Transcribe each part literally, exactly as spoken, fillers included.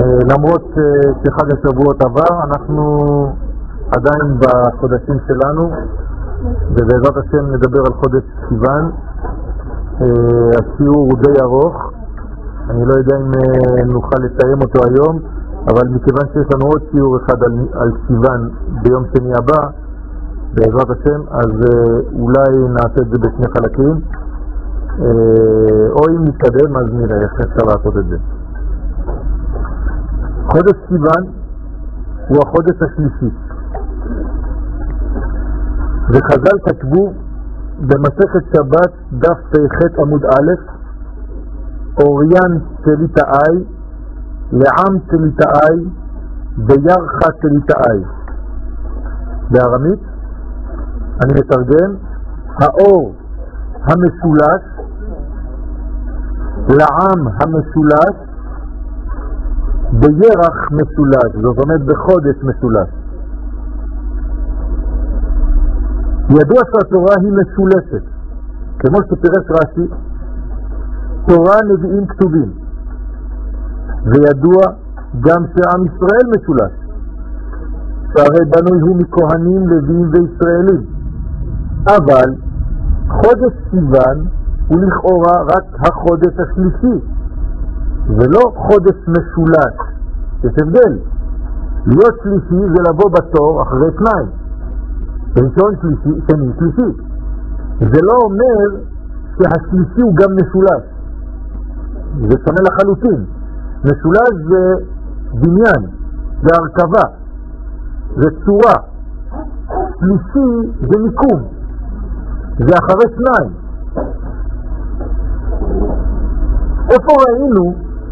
למרות שחג השבועות עבר, אנחנו עדיין בחודשים שלנו, ובעזרת השם נדבר על חודש סיוון. השיעור הוא די ארוך, אני לא יודע אם נוכל לתאם אותו היום, אבל מכיוון שיש לנו עוד שיעור אחד על, על סיוון ביום שני הבא, בעזרת השם, אז אולי נעשה את זה בשני חלקים, או אם נתקדם אז נראה איך אפשר לעשות את זה. חודש סיוון הוא החודש השלישי, וחז"ל כתבו במסכת שבת דף פ"ח עמוד א', אוריין תליטאי לעם תליטאי בירחה תליטאי. בארמית אני מתרגם: האור המשולש לעם המשולש בירח משולש, זאת אומרת בחודש משולש. ידוע שהתורה היא משולשת, כמו שפירש רש"י, תורה, נביאים, כתובים, וידוע גם שעם ישראל משולש, שהרי בנוי הוא מכהנים, לוויים וישראלים. אבל חודש סיוון הוא לכאורה רק החודש השלישי ולא חודש משולש. יש הבדל, להיות שלישי זה לבוא בתור אחרי שניים, ראשון שלישי, שני שלישי. זה לא אומר שהשלישי הוא גם משולש, זה שונה לחלוטין. משולש זה בניין, זה הרכבה, זה צורה. שלישי זה מיקום, זה אחרי שניים. איפה ראינו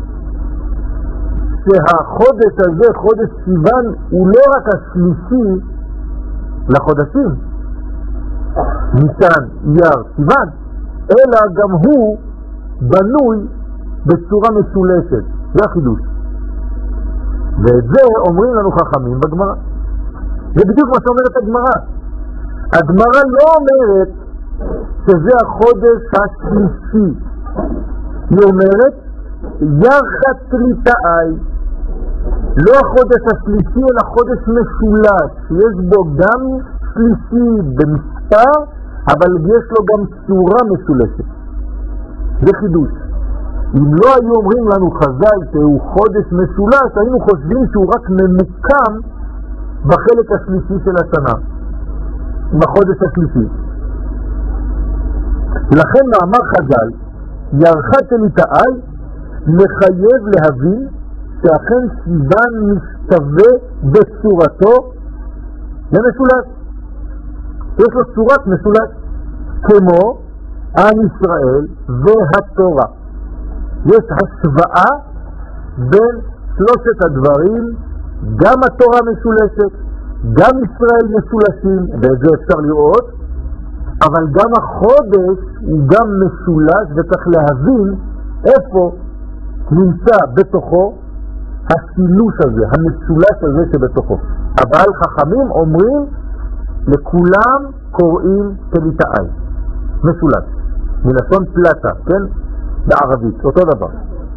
שהחודש הזה, חודש סיוון, הוא לא רק השלישי לחודשים ניסן, אייר, סיוון, אלא גם הוא בנוי בצורה משולשת. זה החידוש, ואת זה אומרים לנו חכמים בגמרא. זה בדיוק מה שאומרת הגמרא. הגמרא לא אומרת שזה החודש השלישי, היא אומרת ירחה תליטאי, לא החודש השלישי אלא חודש משולש, שיש בו גם שלישי במספר, אבל יש לו גם צורה משולשת. זה חידוש. אם לא היו אומרים לנו חז"ל שהוא חודש משולש, היינו חושבים שהוא רק ממוקם בחלק השלישי של השנה, בחודש השלישי. לכן מאמר חז"ל ירחה תליטאי מחייב להבין שאכן סיוון משתווה בצורתו למשולש, יש לו צורת משולש, כמו עם ישראל והתורה. יש השוואה בין שלושת הדברים, גם התורה משולשת, גם ישראל משולשים, ואת זה אפשר לראות, אבל גם החודש הוא גם משולש, וצריך להבין איפה נמצא בתוכו השילוש הזה, המשולש הזה שבתוכו. אבל חכמים אומרים לכולם קוראים תליטאי, משולש, מלשון פלטה, כן? בערבית, אותו דבר.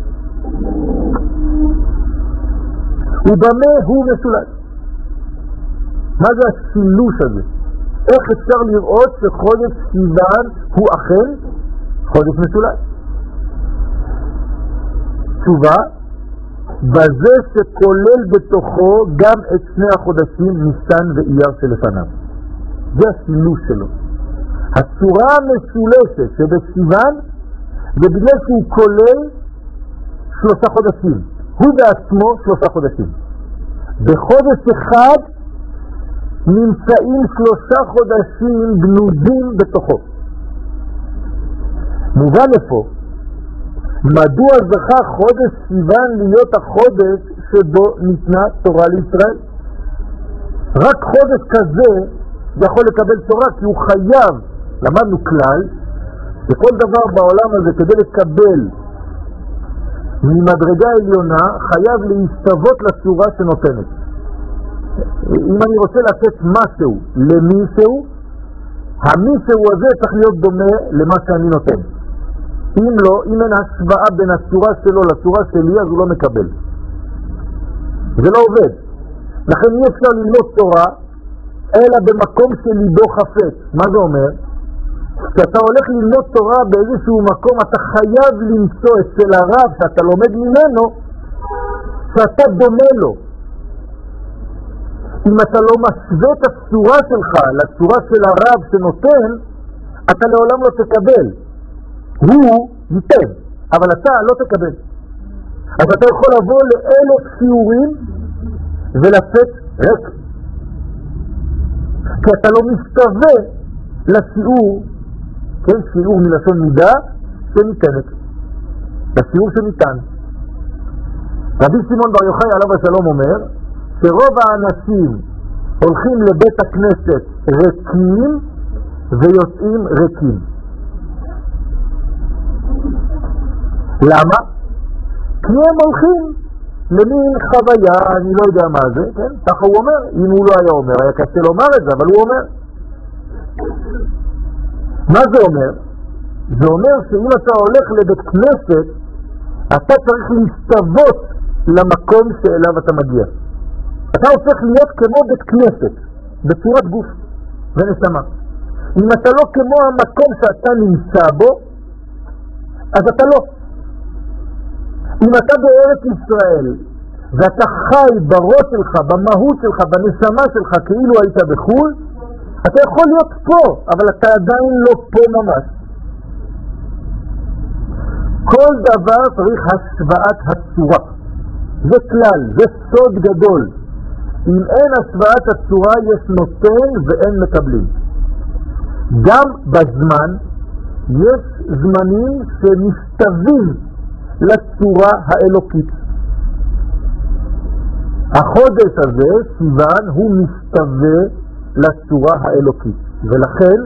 ובמה הוא משולש? מה זה השילוש הזה? איך אפשר לראות שחודש סיוון הוא אכן חודש משולש? תשובה, בזה שכולל בתוכו גם את שני החודשים ניסן ואייר שלפניו. זה השילוש שלו. הצורה המשולשת שבסיוון זה בגלל שהוא כולל שלושה חודשים, הוא בעצמו שלושה חודשים. בחודש אחד נמצאים שלושה חודשים גנוזים בתוכו. מובן לפה מדוע זכה חודש סיוון להיות החודש שבו ניתנה תורה לישראל. רק חודש כזה יכול לקבל תורה, כי הוא חייב, למדנו כלל שכל דבר בעולם הזה כדי לקבל ממדרגה עליונה חייב להסתוות לצורה שנותנת. אם אני רוצה לתת משהו למישהו, המישהו הזה צריך להיות דומה למה שאני נותן. אם לא, אם אין השוואה בין הצורה שלו לצורה שלי, אז הוא לא מקבל. זה לא עובד. לכן אי אפשר ללמוד תורה אלא במקום שליבו חפץ. מה זה אומר? כשאתה הולך ללמוד תורה באיזשהו מקום, אתה חייב למצוא אצל הרב שאתה לומד ממנו שאתה דומה לו. אם אתה לא משווה את הצורה שלך לצורה של הרב שנותן, אתה לעולם לא תקבל. הוא ייתן, אבל אתה לא תקבל. אז אתה יכול לבוא לאלף שיעורים ולצאת ריק, כי אתה לא משתווה לשיעור, כן, שיעור מלשון מידה שניתנת, לשיעור שניתן. רבי שמעון בר יוחאי עליו השלום אומר שרוב האנשים הולכים לבית הכנסת ריקים ויוצאים ריקים. למה? כי הם הולכים למין חוויה, אני לא יודע מה זה, כן? ככה הוא אומר. אם הוא לא היה אומר, היה קשה לומר את זה, אבל הוא אומר. מה זה אומר? זה אומר שאם אתה הולך לבית כנסת, אתה צריך להסתוות למקום שאליו אתה מגיע. אתה הופך להיות כמו בית כנסת, בצורת גוף ונשמה. אם אתה לא כמו המקום שאתה נמצא בו, אז אתה לא. אם אתה בארץ ישראל, ואתה חי בראש שלך, במהות שלך, בנשמה שלך, כאילו היית בחול, אתה יכול להיות פה, אבל אתה עדיין לא פה ממש. כל דבר צריך השוואת הצורה. זה כלל, זה סוד גדול. אם אין השוואת הצורה, יש נותן ואין מקבלים. גם בזמן, יש זמנים שמסתווים לצורה האלוקית. החודש הזה, סיוון, הוא מסתווה לצורה האלוקית. ולכן,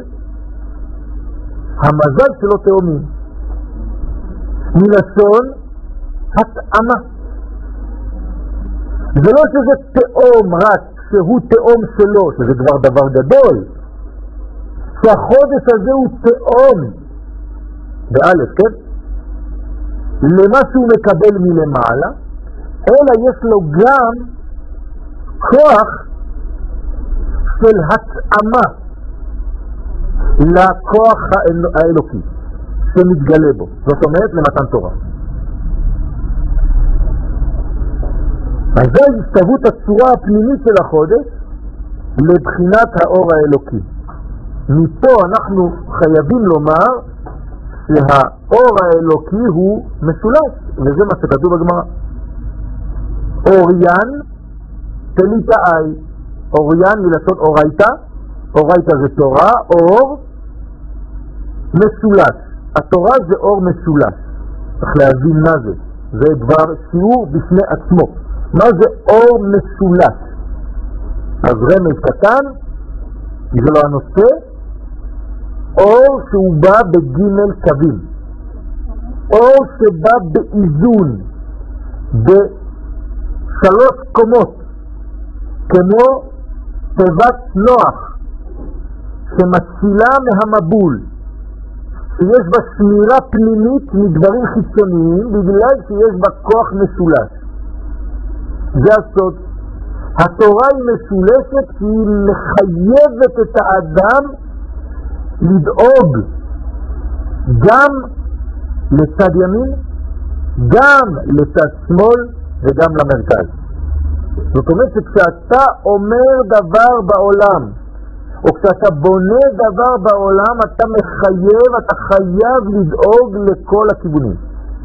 המזל שלו תאומים. מלשון התאמה. זה לא שזה תאום רק שהוא תאום שלו, שזה כבר דבר גדול. שהחודש הזה הוא תאום. באלף, כן? למה שהוא מקבל מלמעלה, אלא יש לו גם כוח של התאמה לכוח האלוקי שמתגלה בו. זאת אומרת למתן תורה. אז זה הסתוות הצורה הפנימית של החודש לבחינת האור האלוקי. מפה אנחנו חייבים לומר שהאור האלוקי הוא משולש, וזה מה שכתוב בגמרא. אוריין תליטאי. אוריין מלשון אורייתא, אורייתא זה תורה, אור משולש. התורה זה אור משולש. צריך להבין מה זה. זה דבר שיעור בפני עצמו. מה זה אור משולש? אז רמז קטן, זה לא הנושא, אור שהוא בא בגימל קווים, אור שבא באיזון בשלוש קומות, כמו תיבת נוח שמצילה מהמבול, שיש בה שמירה פנימית מדברים חיצוניים בגלל שיש בה כוח משולש. זה הסוד. התורה היא משולשת כי היא מחייבת את האדם לדאוג גם לצד ימין, גם לצד שמאל וגם למרכז. זאת אומרת שכשאתה אומר דבר בעולם או כשאתה בונה דבר בעולם, אתה מחייב, אתה חייב לדאוג לכל הכיוונים.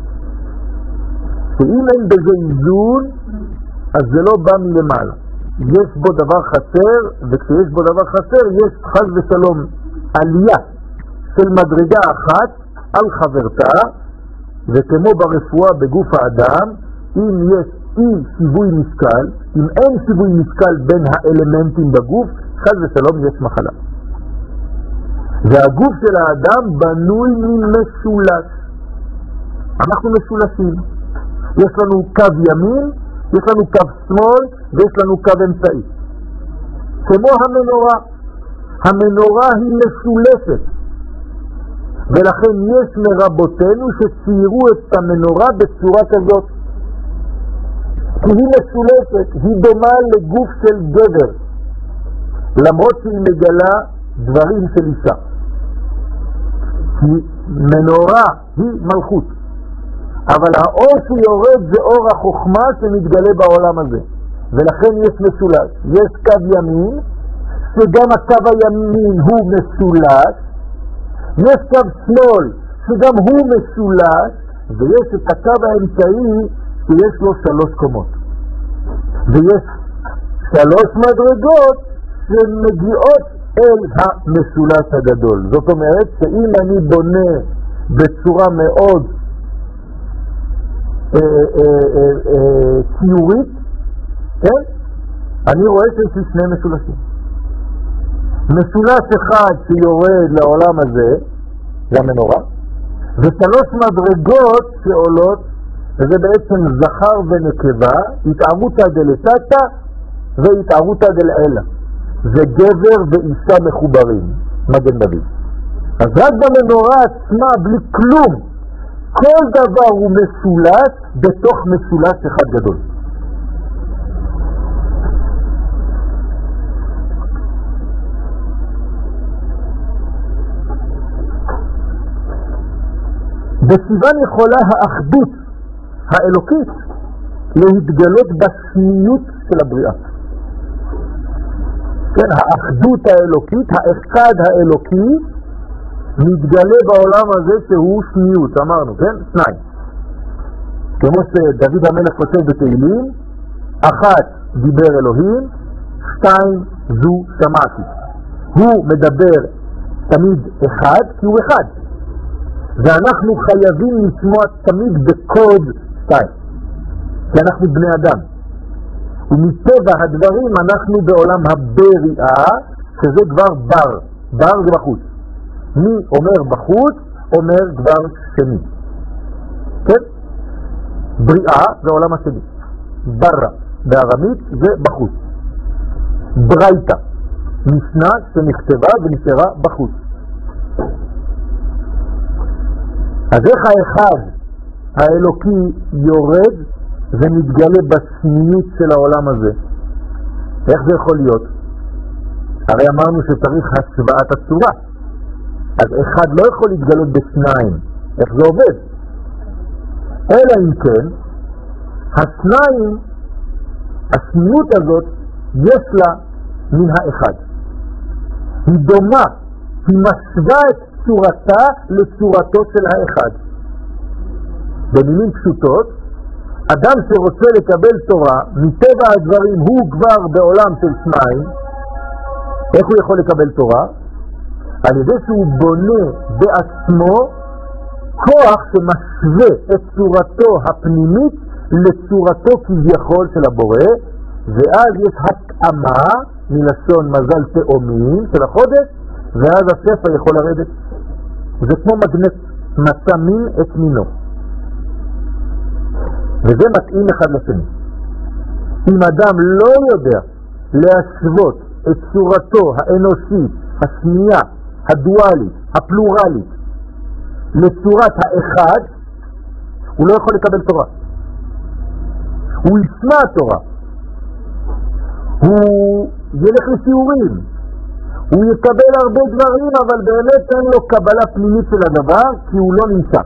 שאם אין בזה איזון, אז זה לא בא מלמעלה. יש בו דבר חסר, וכשיש בו דבר חסר, יש חס ושלום עלייה של מדרגה אחת על חברתה, וכמו ברפואה בגוף האדם, אם יש אי שיווי משקל, אם אין שיווי משקל בין האלמנטים בגוף, חס ושלום יש מחלה. והגוף של האדם בנוי ממשולש. אנחנו משולשים. יש לנו קו ימין, יש לנו קו שמאל, ויש לנו קו אמצעי. כמו המנורה. המנורה היא משולשת. ולכן יש מרבותינו שציירו את המנורה בצורה כזאת. כי היא מסולפת, היא דומה לגוף של גבר, למרות שהיא מגלה דברים של אישה. כי מנורה היא מלכות, אבל האור שיורד זה אור החוכמה שמתגלה בעולם הזה, ולכן יש מסולש. יש קו ימין, שגם הקו הימין הוא מסולש, יש קו שמאל שגם הוא מסולש, ויש את הקו האמצעי שיש לו שלוש קומות, ויש שלוש מדרגות שמגיעות אל המסולש הגדול. זאת אומרת שאם אני בונה בצורה מאוד אה, אה, אה, אה, ציורית, כן? אני רואה שיש שני מסולשים. מסולש אחד שיורד לעולם הזה, זה המנורה, ושלוש מדרגות שעולות, וזה בעצם זכר ונקבה, התערותא דלתתא והתערותא דלעילא. זה גבר ואישה מחוברים, מגן דוד. אז רק במנורה עצמה, בלי כלום, כל דבר הוא מסולש בתוך מסולש אחד גדול. בסיוון יכולה האחדות האלוקית להתגלות בשניות של הבריאה. כן, האחדות האלוקית, האחד האלוקי, מתגלה בעולם הזה שהוא שניות, אמרנו, כן? שניים. כמו שדוד המלך כותב בתהילים, אחת דיבר אלוהים, שתיים זו שמעתי. הוא מדבר תמיד אחד כי הוא אחד. ואנחנו חייבים לשמוע תמיד בקוד שתיים, כי אנחנו בני אדם. ומטבע הדברים אנחנו בעולם הבריאה, שזה כבר בר. בר זה בחוץ. מי אומר בחוץ, אומר דבר שני. כן? בריאה זה העולם השני. ברא בארמית זה בחוץ. ברייתא, משנה שנכתבה ונשארה בחוץ. אז איך האחד האלוקי יורד ומתגלה בשניות של העולם הזה? איך זה יכול להיות? הרי אמרנו שצריך השוואת הצורה. אז אחד לא יכול להתגלות בשניים. איך זה עובד? אלא אם כן, השניים, השניות הזאת, יש לה מן האחד. היא דומה, היא משווה את צורתה לצורתו של האחד. במילים פשוטות, אדם שרוצה לקבל תורה, מטבע הדברים הוא כבר בעולם של שניים. איך הוא יכול לקבל תורה? על ידי שהוא בונה בעצמו כוח שמשווה את צורתו הפנימית לצורתו כביכול של הבורא, ואז יש התאמה מלשון מזל תאומים של החודש, ואז הספר יכול לרדת. זה כמו מגנט, מצא מין את מינו, וזה מתאים אחד לשני. אם אדם לא יודע להשוות את צורתו האנושית, השנייה, הדואלית, הפלורלית, לצורת האחד, הוא לא יכול לקבל תורה. הוא ישמע תורה, הוא ילך לשיעורים, הוא יקבל הרבה דברים, אבל באמת אין לו קבלה פנימית של הדבר, כי הוא לא נמצא.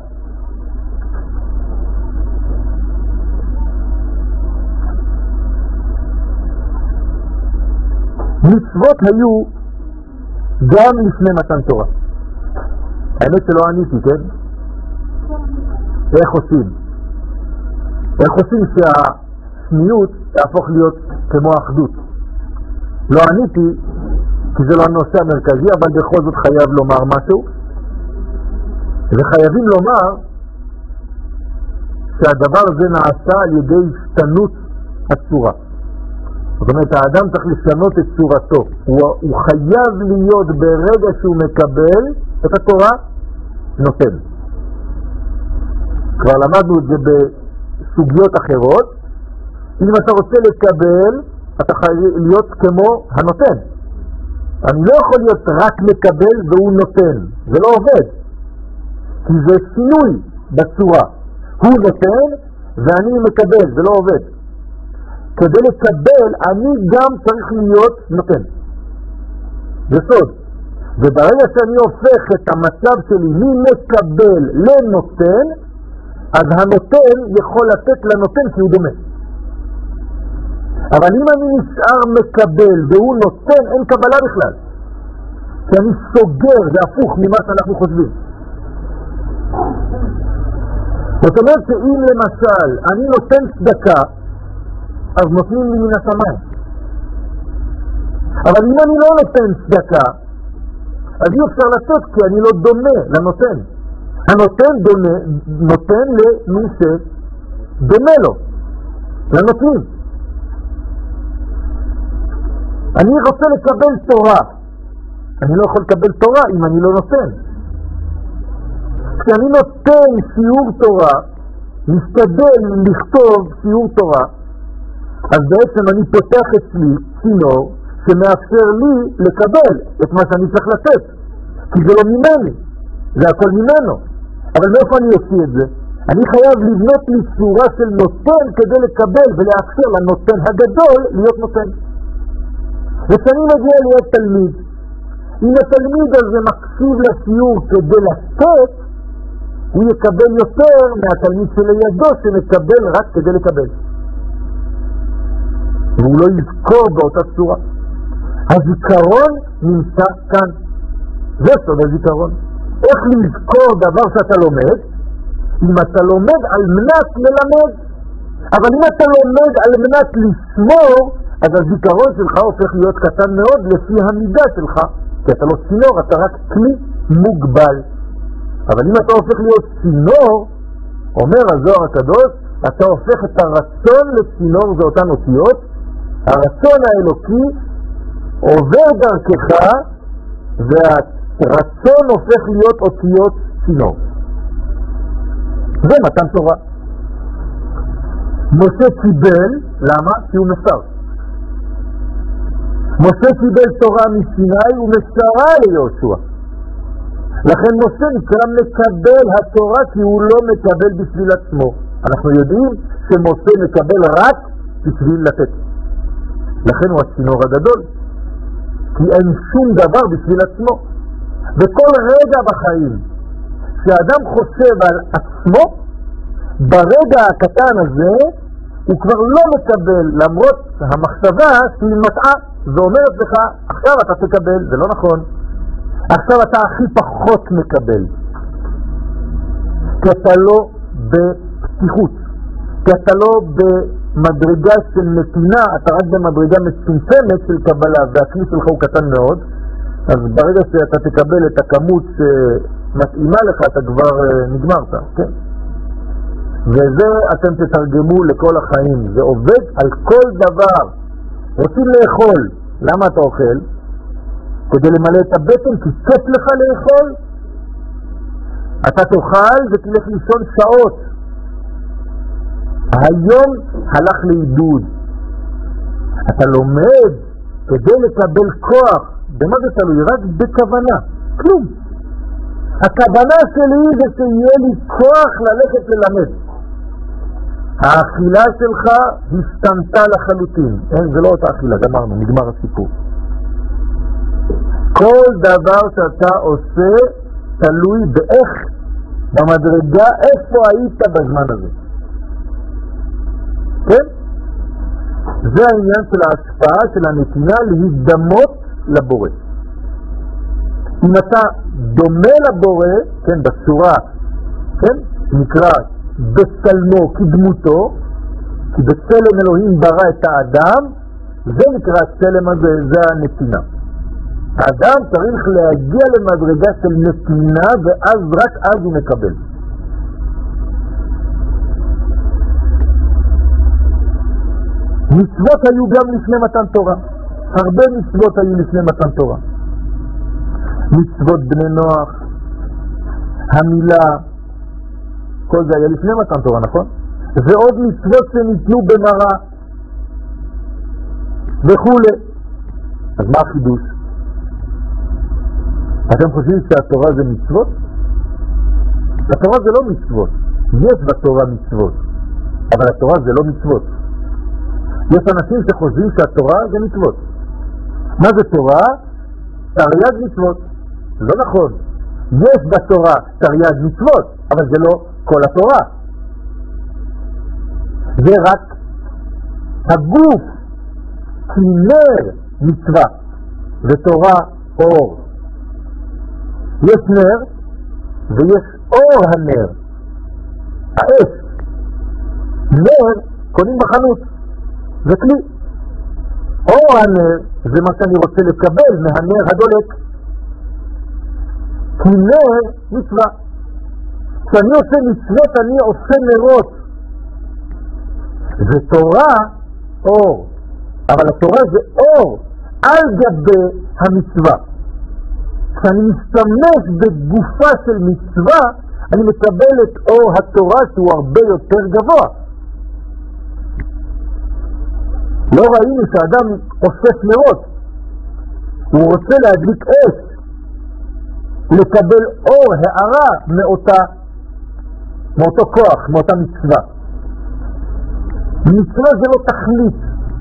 מצוות היו גם לפני מתן תורה. האמת שלא עניתי, כן? איך עושים? איך עושים שהשניות תהפוך להיות כמו האחדות? לא עניתי, כי זה לא הנושא המרכזי, אבל בכל זאת חייב לומר משהו. וחייבים לומר שהדבר הזה נעשה על ידי השתנות הצורה. זאת אומרת, האדם צריך לשנות את צורתו. הוא, הוא חייב להיות ברגע שהוא מקבל את התורה, נותן. כבר למדנו את זה בסוגיות אחרות. אם אתה רוצה לקבל, אתה חייב להיות כמו הנותן. אני לא יכול להיות רק מקבל והוא נותן. זה לא עובד. כי זה שינוי בצורה. הוא נותן ואני מקבל, זה לא עובד. כדי לקבל אני גם צריך להיות נותן. זה סוד. וברגע שאני הופך את המצב שלי ממקבל לנותן, אז הנותן יכול לתת לנותן כי הוא דומה. אבל אם אני נשאר מקבל והוא נותן, אין קבלה בכלל. כי אני סוגר, זה הפוך ממה שאנחנו חושבים. זאת אומרת שאם למשל אני נותן צדקה, אז נותנים לי מן השמיים. אבל אם אני לא נותן צדקה, אז אי אפשר לתת כי אני לא דומה לנותן. הנותן דומה, נותן למי שדומה לו, לנותנים. אני רוצה לקבל תורה, אני לא יכול לקבל תורה אם אני לא נותן. כשאני נותן שיעור תורה, משתדל לכתוב שיעור תורה, אז בעצם אני פותח אצלי צינור שמאפשר לי לקבל את מה שאני צריך לתת, כי זה לא ממני, זה הכל ממנו. אבל מאיפה אני עושה את זה? אני חייב לבנות לי צורה של נותן כדי לקבל ולאפשר לנותן הגדול להיות נותן. וכשאני מגיע להיות תלמיד, אם התלמיד הזה מקשיב לשיעור כדי לתת, הוא יקבל יותר מהתלמיד שלידו שמקבל רק כדי לקבל. והוא לא יזכור באותה צורה. הזיכרון נמצא כאן. זה סוד הזיכרון. איך לזכור דבר שאתה לומד? אם אתה לומד על מנת ללמד. אבל אם אתה לומד על מנת לשמור, אז הזיכרון שלך הופך להיות קטן מאוד לפי המידה שלך. כי אתה לא צינור, אתה רק כלי מוגבל. אבל אם אתה הופך להיות צינור, אומר הזוהר הקדוש, אתה הופך את הרצון לצינור, זה אותן אותיות, הרצון האלוקי עובר דרכך, והרצון הופך להיות אותיות צינור. זה מתן תורה. משה קיבל, למה? כי הוא מסר. משה קיבל תורה מסיני ומסרה ליהושע. לכן משה נקרא מקבל התורה כי הוא לא מקבל בשביל עצמו. אנחנו יודעים שמשה מקבל רק בשביל לתת. לכן הוא הצינור הגדול. כי אין שום דבר בשביל עצמו. בכל רגע בחיים כשאדם חושב על עצמו, ברגע הקטן הזה הוא כבר לא מקבל, למרות המחשבה שהיא מטעה. זה אומרת לך, עכשיו אתה תקבל, זה לא נכון. עכשיו אתה הכי פחות מקבל. כי אתה לא בפתיחות. כי אתה לא במדרגה של נתינה, אתה רק במדרגה מצומצמת של קבלה, והכלי שלך הוא קטן מאוד. אז ברגע שאתה תקבל את הכמות שמתאימה לך, אתה כבר נגמרת, כן? וזה אתם תתרגמו לכל החיים. זה עובד על כל דבר. רוצים לאכול, למה אתה אוכל? כדי למלא את הבטן, כי כיף לך לאכול. אתה תאכל ותלך לישון שעות. היום הלך לעידוד. אתה לומד כדי לקבל כוח. במה זה תלוי? רק בכוונה. כלום. הכוונה שלי זה שיהיה לי כוח ללכת ללמד. האכילה שלך הסתמתה לחלוטין. אין, זה לא אותה אכילה, גמרנו, נגמר הסיפור. כל דבר שאתה עושה תלוי באיך, במדרגה, איפה היית בזמן הזה. כן? זה העניין של ההשפעה של הנתינה להזדמות לבורא. אם אתה דומה לבורא, כן, בצורה, כן, נקרא בצלמו כדמותו, כי בצלם אלוהים ברא את האדם, זה נקרא הצלם הזה, זה הנתינה. האדם צריך להגיע למדרגה של נתינה, ואז רק אז הוא מקבל. מצוות היו גם לפני מתן תורה. הרבה מצוות היו לפני מתן תורה. מצוות בני נוח, המילה, כל זה היה לפני מתן תורה, נכון? ועוד מצוות שניתנו במראה וכו'. אז מה החידוש? אתם חושבים שהתורה זה מצוות? התורה זה לא מצוות. יש בתורה מצוות, אבל התורה זה לא מצוות. יש אנשים שחושבים שהתורה זה מצוות. מה זה תורה? תרי"ג מצוות. לא נכון. יש בתורה תרי"ג מצוות, אבל זה לא כל התורה. זה רק הגוף, כנר מצווה, ותורה אור. יש נר ויש אור הנר, האש. נר קונים בחנות, זה כלי. אור הנר זה מה שאני רוצה לקבל מהנר הדולק. כי נר מצווה. כשאני עושה מצוות אני עושה נרות. זה תורה אור, אבל התורה זה אור על גבי המצווה. כשאני משתמש בגופה של מצווה אני מקבל את אור התורה שהוא הרבה יותר גבוה. לא ראינו שאדם אוסף נרות, הוא רוצה להדליק אש, לקבל אור הערה מאותה, מאותו כוח, מאותה מצווה. מצווה זה לא תכלית,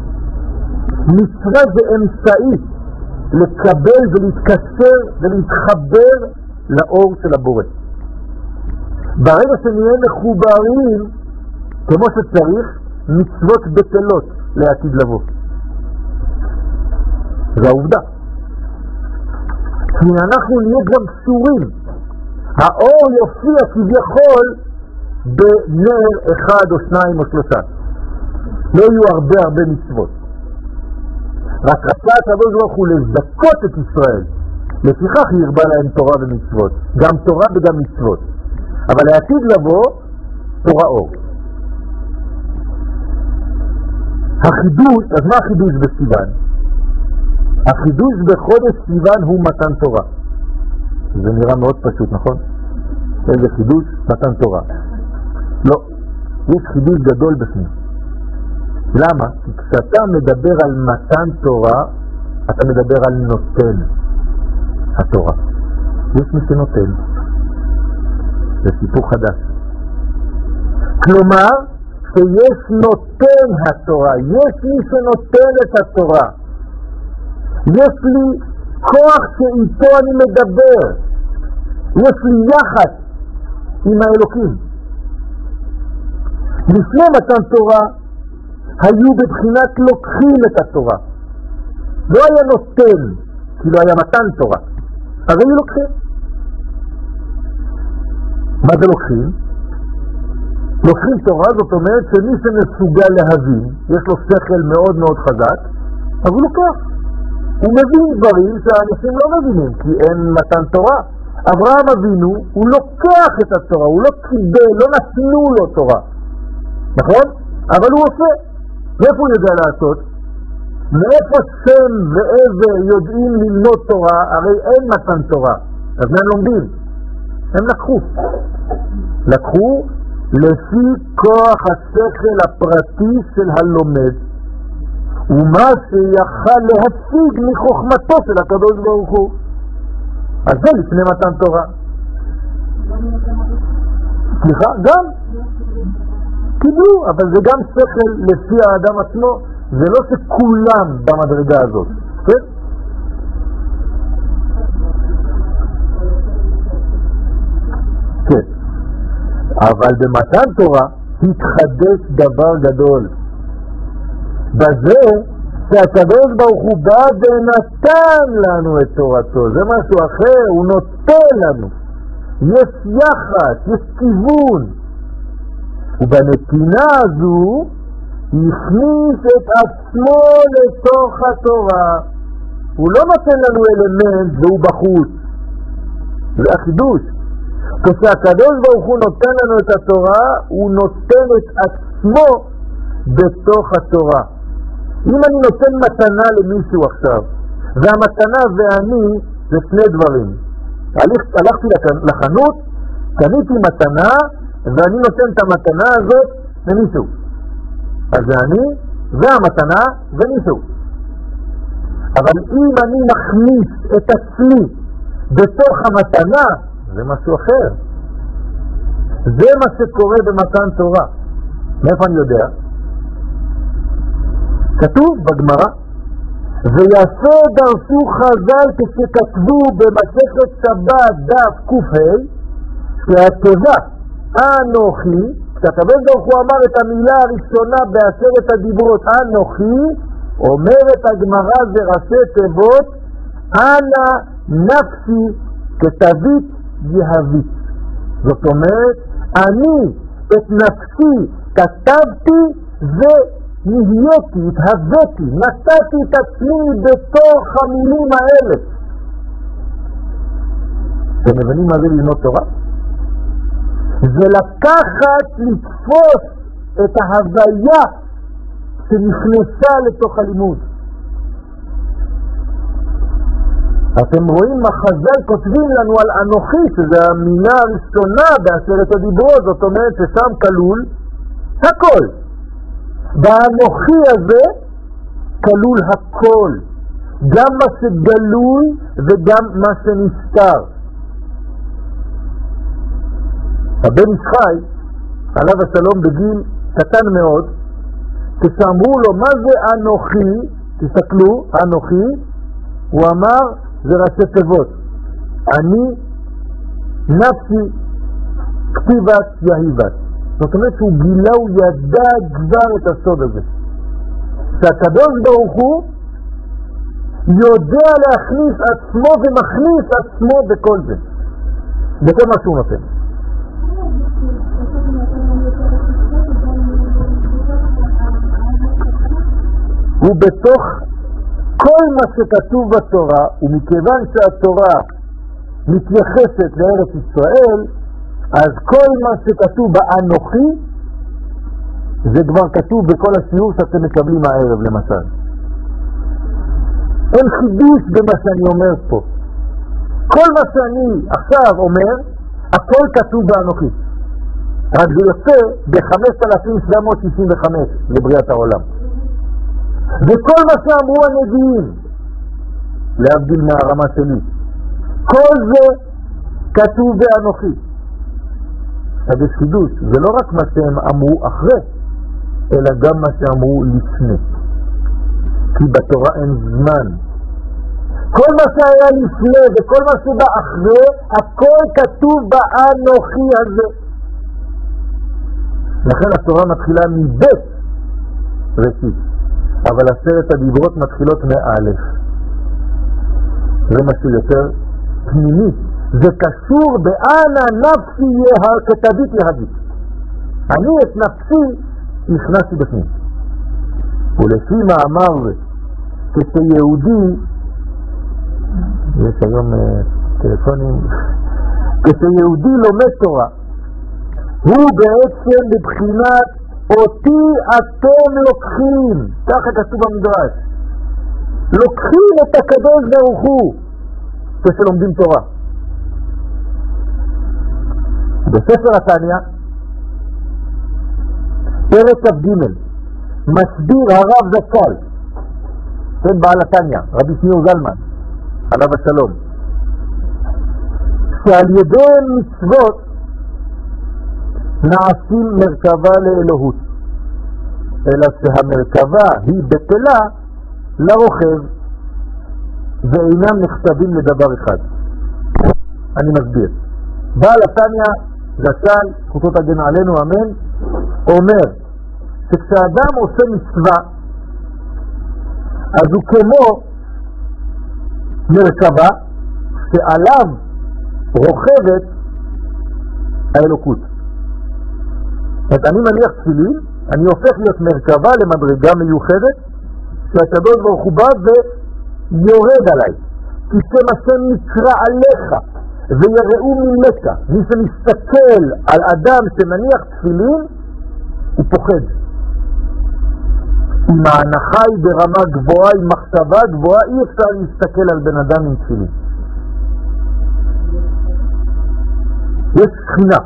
מצווה זה אמצעי לקבל ולהתקשר ולהתחבר לאור של הבורא. ברגע שנהיה מחוברים כמו שצריך, מצוות בטלות לעתיד לבוא. זה העובדה. כי אנחנו נהיה גם קשורים. האור יופיע כביכול בנר אחד או שניים או שלושה. לא יהיו הרבה הרבה מצוות. רק רצה הקדוש ברוך הוא לזכות את ישראל. לפיכך ירבה להם תורה ומצוות. גם תורה וגם מצוות. אבל לעתיד לבוא תורה אור. החידוש, אז מה החידוש בסיוון? החידוש בחודש סיוון הוא מתן תורה. זה נראה מאוד פשוט, נכון? איזה חידוש? מתן תורה. לא, יש חידוש גדול בפנים. למה? כי כשאתה מדבר על מתן תורה, אתה מדבר על נותן התורה. יש מי שנותן. זה סיפור חדש. כלומר, שיש נותן התורה, יש מי שנותן את התורה. יש לי כוח שאיתו אני מדבר. יש לי יחד עם האלוקים. לפני מתן תורה, היו בבחינת לוקחים את התורה. לא היה נותן, כי לא היה מתן תורה. אז היו לוקחים. מה זה לוקחים? לוקחים תורה, זאת אומרת שמי שמסוגל להבין, יש לו שכל מאוד מאוד חזק, אז הוא לוקח. הוא מבין דברים שהאנשים לא מבינים, כי אין מתן תורה. אברהם אבינו, הוא לוקח את התורה, הוא לא קיבל, לא נתנו לו תורה. נכון? אבל הוא עושה. מאיפה הוא יודע לעשות? מאיפה שם ועבר יודעים ללמוד תורה? הרי אין מתן תורה. אז מה הם לומדים? הם לקחו. לקחו לפי כוח השכל הפרטי של הלומד, ומה שיכל להציג מחוכמתו של הקדוש ברוך הוא. אז זה לפני מתן תורה. סליחה, גם קיבלו, אבל זה גם שכל לפי האדם עצמו. זה לא שכולם במדרגה הזאת, כן? כן. אבל במתן תורה התחדש דבר גדול. בזה שהקדוש ברוך הוא בא ונתן לנו את תורתו. זה משהו אחר, הוא נותן לנו. יש יחס, יש כיוון. ובנתינה הזו הכניס את עצמו לתוך התורה. הוא לא נותן לנו אלמנט והוא בחוץ. זה החידוש. כשהקדוש ברוך הוא נותן לנו את התורה, הוא נותן את עצמו בתוך התורה. אם אני נותן מתנה למישהו עכשיו, והמתנה ואני זה שני דברים. הלכתי לחנות, קניתי מתנה, ואני נותן את המתנה הזאת למישהו. אז זה אני והמתנה ומישהו. אבל אם אני מכניס את עצמי בתוך המתנה, זה משהו אחר. זה מה שקורה במתן תורה. מאיפה אני יודע? כתוב בגמרא, ויפה דרשו חז"ל כשכתבו במסכת שבת דף ק"ה, שהתיבה אנוכי, כשהקדוש ברוך הוא אמר את המילה הראשונה בעשרת הדיברות אנוכי, אומרת הגמרא זה ראשי תיבות אנא נפשי כתבית יהבית. זאת אומרת, אני את נפשי כתבתי ונהייתי, התהוויתי, נתתי את עצמי בתוך המילים האלה. אתם מבינים מה זה ללמוד תורה? זה לקחת, לתפוס את ההוויה שנכנסה לתוך הלימוד. אתם רואים מה חז"ל כותבים לנו על אנוכי, שזה המילה הראשונה בעשרת הדיברות, זאת אומרת ששם כלול הכל. באנוכי הזה כלול הכל, גם מה שגלוי וגם מה שנסתר. הבן ישחי, עליו השלום בגיל קטן מאוד, כשאמרו לו מה זה אנוכי, תסתכלו, אנוכי, הוא אמר זה ראשי תיבות, אני נפשי כתיבת יהיבת. זאת אומרת שהוא גילה, הוא ידע כבר את הסוד הזה, שהקדוש ברוך הוא יודע להכניס עצמו ומכניס עצמו בכל זה, בכל מה שהוא נותן. הוא בתוך כל מה שכתוב בתורה, ומכיוון שהתורה מתייחסת לארץ ישראל, אז כל מה שכתוב באנוכי זה כבר כתוב בכל השיעור שאתם מקבלים הערב למשל. אין חידוש במה שאני אומר פה. כל מה שאני עכשיו אומר, הכל כתוב באנוכי. רק זה יוצא ב-חמשת אלפים שבע מאות שישים וחמש לבריאת העולם. וכל מה שאמרו הנביאים, להבדיל מהרמה שלי, כל זה כתוב באנוכי. אז יש חידוש, זה לא רק מה שהם אמרו אחרי, אלא גם מה שאמרו לפני. כי בתורה אין זמן. כל מה שהיה לפני וכל מה שבא אחרי, הכל כתוב באנוכי הזה. לכן התורה מתחילה מבית ראשית, אבל עשרת הדיברות מתחילות מאלף. זה משהו יותר פנימי, זה קשור באנה נפשי יהר כתבית יהבית. אני את נפשי נכנסתי בפנים. ולפי מאמר זה, כשיהודי, יש היום טלפונים, כשיהודי לומד תורה, הוא בעצם בבחינת אותי אתם לוקחים, ככה כתוב במדרש, לוקחים את הקדוש ברוך הוא כשלומדים תורה. בספר התניא, פרק כ"ג, מסביר הרב זצ"ל, כן, בעל התניא, רבי שניאור זלמן, עליו השלום, שעל ידי מצוות נעשים מרכבה לאלוהות, אלא שהמרכבה היא בטלה לרוכב ואינם נכתבים לדבר אחד. אני מסביר. בעל התניא זצ"ל, זכותו תגן עלינו אמן, אומר שכשאדם עושה מצווה אז הוא כמו מרכבה שעליו רוכבת האלוקות. אז אני מניח תפילין, אני הופך להיות מרכבה למדרגה מיוחדת שהקדוש ברוך הוא בא ויורד עליי. כי שם השם נקרא עליך ויראו ממך. מי שמסתכל על אדם שמניח תפילין הוא פוחד. אם ההנחה היא ברמה גבוהה, עם מחשבה גבוהה, אי אפשר להסתכל על בן אדם עם תפילין. יש שכינה,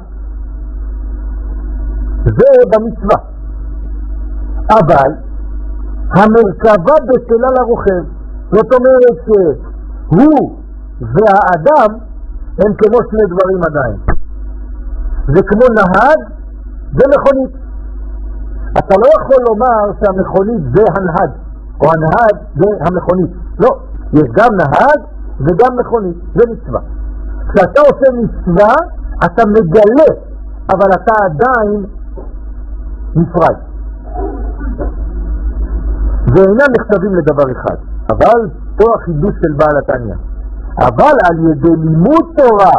זה במצווה, אבל המרכבה בטלה לרוכב. זאת אומרת שהוא והאדם הם כמו שני דברים עדיין. זה כמו נהג ומכונית. אתה לא יכול לומר שהמכונית זה הנהג, או הנהג זה המכונית. לא, יש גם נהג וגם מכונית, זה מצווה. כשאתה עושה מצווה אתה מגלה, אבל אתה עדיין נפרד. ואינם נכתבים לדבר אחד, אבל פה החידוש של בעל התניא. אבל על ידי לימוד תורה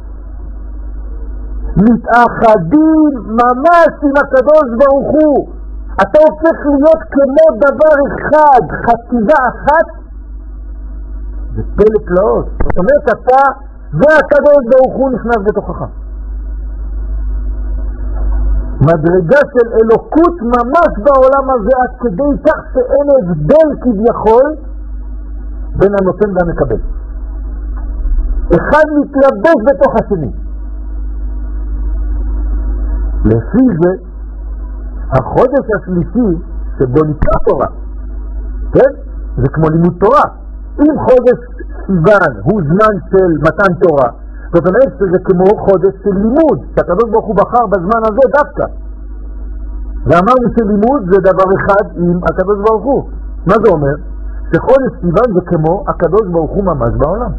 מתאחדים ממש עם הקדוש ברוך הוא. אתה הופך להיות כמו דבר אחד, חטיבה אחת. זה פלא פלאות. זאת אומרת, אתה והקדוש ברוך הוא נכנס בתוכך. מדרגה של אלוקות ממש בעולם הזה, עד כדי כך שאין הבדל כביכול בין הנותן והמקבל. אחד מתלבש בתוך השני. לפי זה, החודש השלישי שבו נקרא תורה, כן? זה כמו לימוד תורה. אם חודש סיוון הוא זמן של מתן תורה, זאת אומרת שזה כמו חודש של לימוד, שהקדוש ברוך הוא בחר בזמן הזה דווקא. ואמרנו שלימוד זה דבר אחד עם הקדוש ברוך הוא. מה זה אומר? שחודש סיוון זה כמו הקדוש ברוך הוא ממש בעולם.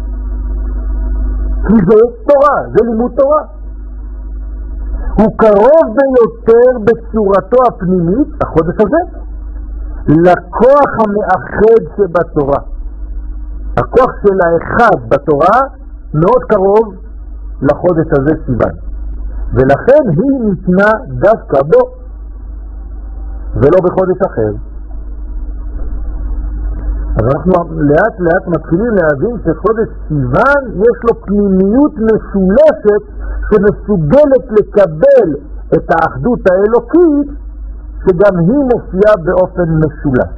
כי זה תורה, זה לימוד תורה. הוא קרוב ביותר בצורתו הפנימית, החודש הזה, לכוח המאחד שבתורה. הכוח של האחד בתורה מאוד קרוב לחודש הזה סיוון. ולכן היא ניתנה דווקא בו, ולא בחודש אחר. אז אנחנו לאט לאט מתחילים להבין שחודש סיוון יש לו פנימיות משולשת שמסוגלת לקבל את האחדות האלוקית שגם היא מופיעה באופן משולש.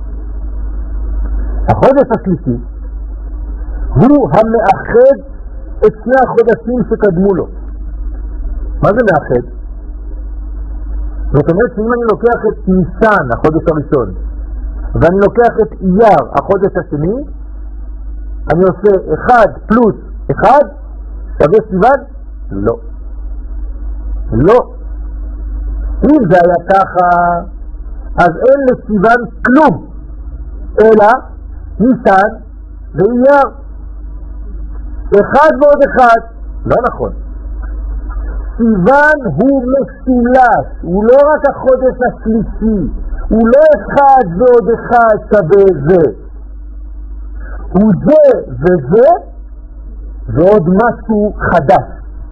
החודש השלישי הוא המאחד את שני החודשים שקדמו לו. מה זה מאחד? זאת אומרת שאם אני לוקח את ניסן, החודש הראשון, ואני לוקח את אייר, החודש השני, אני עושה אחד פלוס אחד, שווה סיוון? לא. לא. אם זה היה ככה, אז אין לסיוון כלום, אלא ניסן ואייר. אחד ועוד אחד. לא נכון. סיוון הוא משולש, הוא לא רק החודש השלישי, הוא לא אחד ועוד אחד שווה זה. הוא זה וזה ועוד משהו חדש.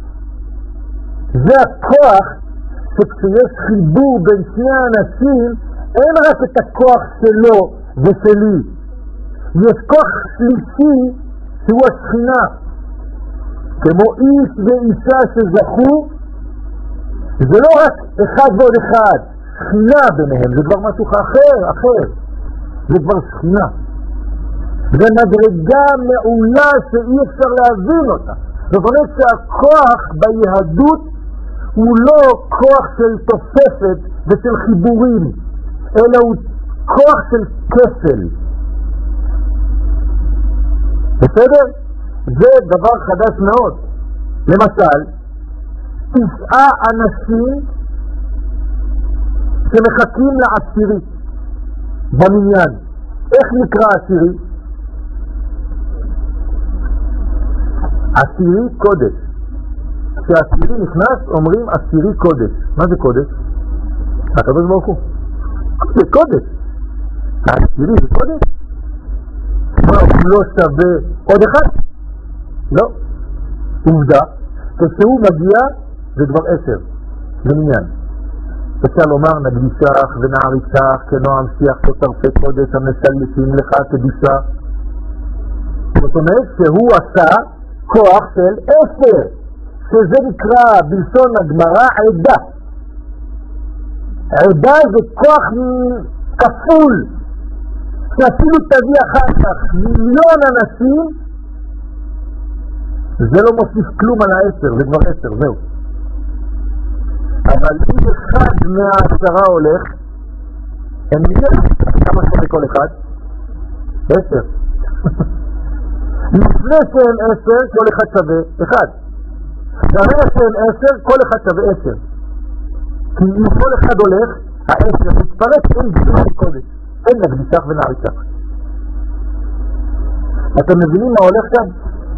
זה הכוח שכשיש חיבור בין שני האנשים, אין רק את הכוח שלו ושלי. יש כוח שלישי שהוא השכינה. כמו איש ואישה שזכו, זה לא רק אחד ועוד אחד, שכינה ביניהם, זה כבר משהו אחר, אחר. זה כבר שכינה. זה מדרגה מעולה שאי אפשר להבין אותה. זאת אומרת שהכוח ביהדות הוא לא כוח של תוספת ושל חיבורים, אלא הוא כוח של כפל. בסדר? זה דבר חדש מאוד. למשל, תשעה אנשים שמחכים לעשירי במניין. איך נקרא עשירי? עשירי קודש. כשעשירי נכנס אומרים עשירי קודש. מה זה קודש? הקדוש ברוך הוא. זה קודש. העשירי זה קודש? מה, הוא לא שווה עוד אחד? לא. עובדה, כשהוא מגיע זה כבר עשר. זה מניין. אפשר לומר נקדישך ונעריצך כנועם שיח כתרפי קודש המסלפים לך קדישה. זאת אומרת שהוא עשה כוח של עשר, שזה נקרא בלשון הגמרא עדה. עדה זה כוח כפול, שאפילו תביא אחר כך מיליון אנשים, זה לא מוסיף כלום על העשר, זה כבר עשר, זהו. אבל אם אחד מהעשרה הולך, הם מיליון, כמה שווה כל אחד? עשר. לפני שהם עשר, כל אחד שווה אחד. אחרי שהם עשר, כל אחד שווה עשר. כי אם כל אחד הולך, העשר מתפרק, אין גדול קודש. אין נקדישך ונעריצך. אתם מבינים מה הולך כאן?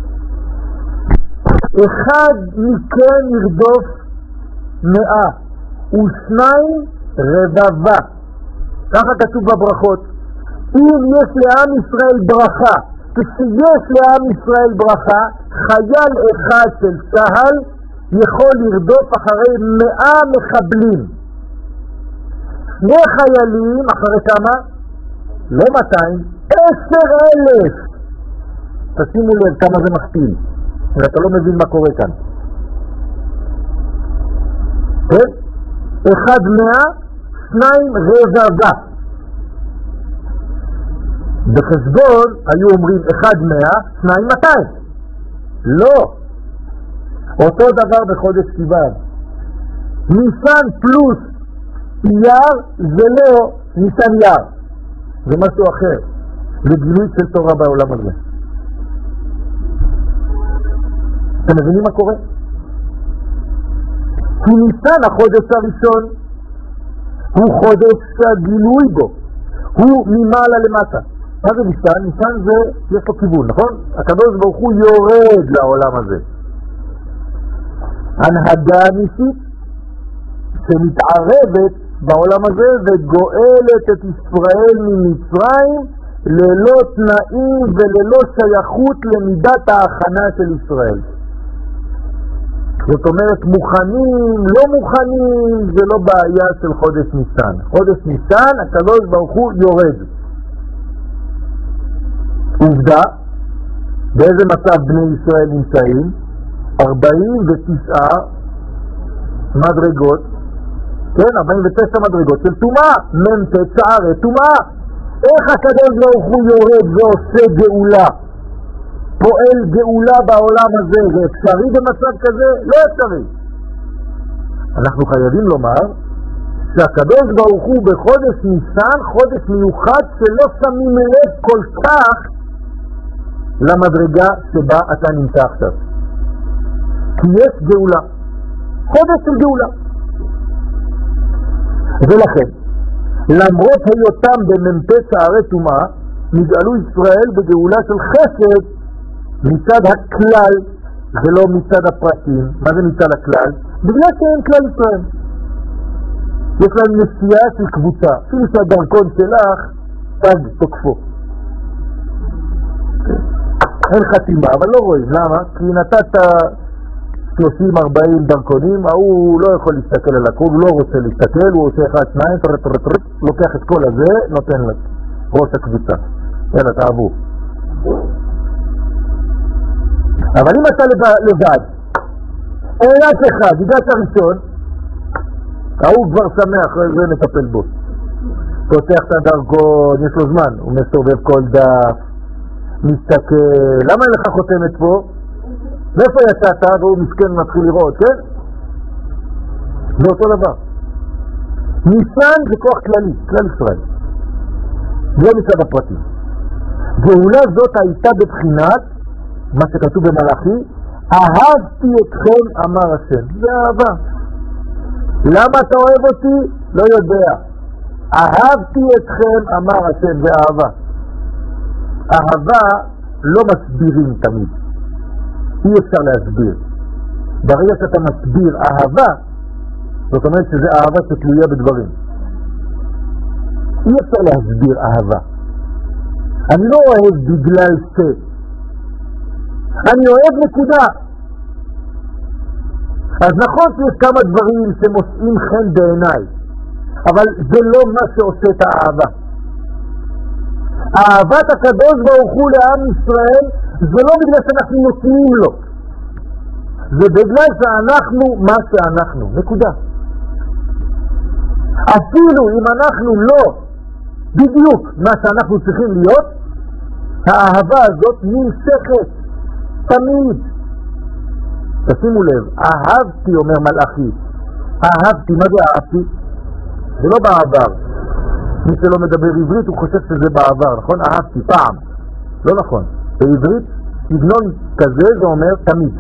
אחד מכן ירדוף מאה ושניים רבבה. ככה כתוב בברכות. אם יש לעם ישראל ברכה, כשיש לעם ישראל ברכה, חייל אחד של צהל יכול לרדוף אחרי מאה מחבלים. שני חיילים אחרי כמה? לא מאתיים, עשר אלף. תשימו לב כמה זה מכפיל, ואתה לא מבין מה קורה כאן. כן? אחד מאה, שניים רבבה. בחשבון היו אומרים אחד מאה, שניים מאתיים. לא. אותו דבר בחודש סיוון. ניסן פלוס אייר זה לא ניסן יער. זה משהו אחר. זה גילוי של תורה בעולם הזה. אתם מבינים מה קורה? כי ניסן החודש הראשון הוא חודש הגילוי בו. הוא ממעלה למטה. מה זה ניסן? ניסן זה, יש לו כיוון, נכון? הקדוש ברוך הוא יורד לעולם הזה. הנהגה ניסית שמתערבת בעולם הזה וגואלת את ישראל ממצרים ללא תנאים וללא שייכות למידת ההכנה של ישראל. זאת אומרת, מוכנים, לא מוכנים, זה לא בעיה של חודש ניסן. חודש ניסן, הקדוש ברוך הוא יורד. עובדה, באיזה מצב בני ישראל נמצאים? ארבעים ותשע מדרגות, כן, ארבעים ותשע מדרגות של תומעה, ממתת שערי תומעה. איך הקדוש ברוך הוא יורד ועושה גאולה? פועל גאולה בעולם הזה, זה אפשרי במצב כזה? לא אפשרי. אנחנו חייבים לומר שהקדוש ברוך הוא בחודש ניסן, חודש מיוחד שלא שמים לב כל כך למדרגה שבה אתה נמצא עכשיו. כי יש גאולה, חודש של גאולה. ולכן, למרות היותם בממתת שערי תומעה, נגאלו ישראל בגאולה של חסד מצד הכלל ולא מצד הפרטים. מה זה מצד הכלל? בגלל שאין כלל ישראל. יש להם נסיעה של קבוצה, אפילו שהדרכון שלך תג תוקפו. אין חתימה, אבל לא רואים. למה? כי נתת שלושים ארבעים דרכונים, הוא לא יכול להסתכל על הכל, הוא לא רוצה להסתכל, הוא עושה אחד, שניים, טרט, טרט, טרט, לוקח את כל הזה, נותן לך ראש הקבוצה. יאללה, תעבו. אבל אם אתה לבד, אין אף אחד, הגעת הראשון, ההוא כבר שמח, זה נטפל בו. פותח את הדרכון, יש לו זמן, הוא מסובב כל דף, מסתכל, למה אין לך חותמת פה? מאיפה יצאת והוא מסכן מתחיל לראות, כן? זה אותו דבר. ניסן זה כוח כללי, כלל ישראל. לא מצד הפרטים. גאולה זאת הייתה בבחינת, מה שכתוב במלאכי, אהבתי אתכם אמר השם. זה אהבה. למה אתה אוהב אותי? לא יודע. אהבתי אתכם אמר השם, זה אהבה. אהבה לא מסבירים תמיד. אי אפשר להסביר. ברגע שאתה מסביר אהבה, זאת אומרת שזה אהבה שתלויה בדברים. אי אפשר להסביר אהבה. אני לא אוהב בגלל ש... אני אוהב נקודה. אז נכון שיש כמה דברים שמושאים חן בעיניי, אבל זה לא מה שעושה את האהבה. אהבת הקדוש ברוך הוא לעם ישראל זה לא בגלל שאנחנו נותנים לו, זה בגלל שאנחנו מה שאנחנו, נקודה. אפילו אם אנחנו לא בדיוק מה שאנחנו צריכים להיות, האהבה הזאת נמשכת תמיד. תשימו לב, אהבתי אומר מלאכי, אהבתי, מה זה אהבתי? זה לא בעבר. מי שלא מדבר עברית הוא חושב שזה בעבר, נכון? אהבתי פעם. לא נכון. בעברית סגנון כזה זה אומר תמיד.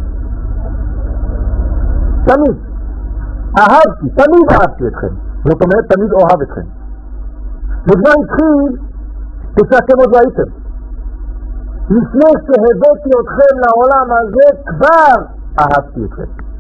תמיד. אהבתי, תמיד אהבתי אתכם. זאת אומרת תמיד אוהב אתכם. וכבר התחיל כשאתם עוד לא הייתם. לפני שהבאתי אתכם לעולם הזה כבר אהבתי אתכם.